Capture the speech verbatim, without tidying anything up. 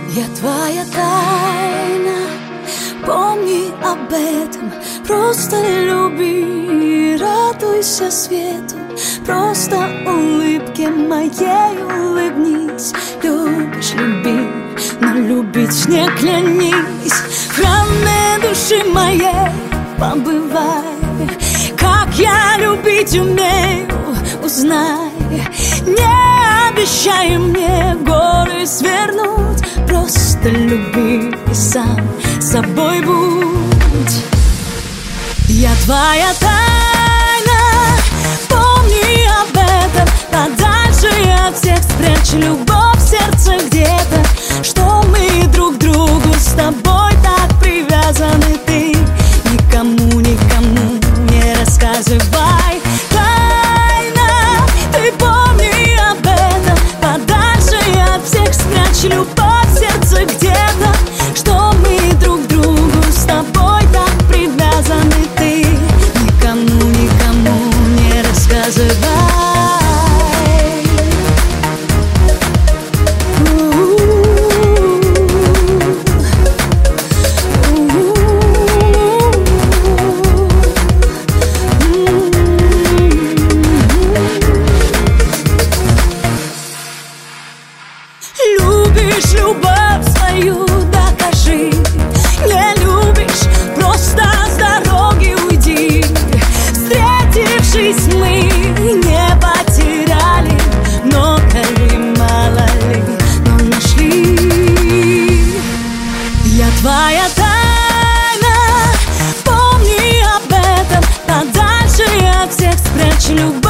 Я твоя тайна, помни об этом. Просто люби, радуйся свету. Просто улыбке моей улыбнись. Любишь, люби, но любить не клянись. В храме души моей побывай. Как я любить умею, узнай. Не обещай мне горы свернуть. Просто люби и сам собой будь. Я твоя тайна, помни об этом. Подальше от всех спрячь любовь в сердце где-то. Что мы друг к другу с тобой так привязаны. Ты никому, никому не рассказывай. Тайна, ты помни об этом. Подальше от всех спрячь любовь в сердце где-то. Что мы друг к другу с тобой так привязаны. Ты никому, никому не рассказывай. Любишь любовь свою, докажи. Не любишь, просто с дороги уйди. Встретившись, мы не потеряли много ли, мало ли, но нашли. Я твоя тайна, помни об этом. Подальше от всех спрячь любовь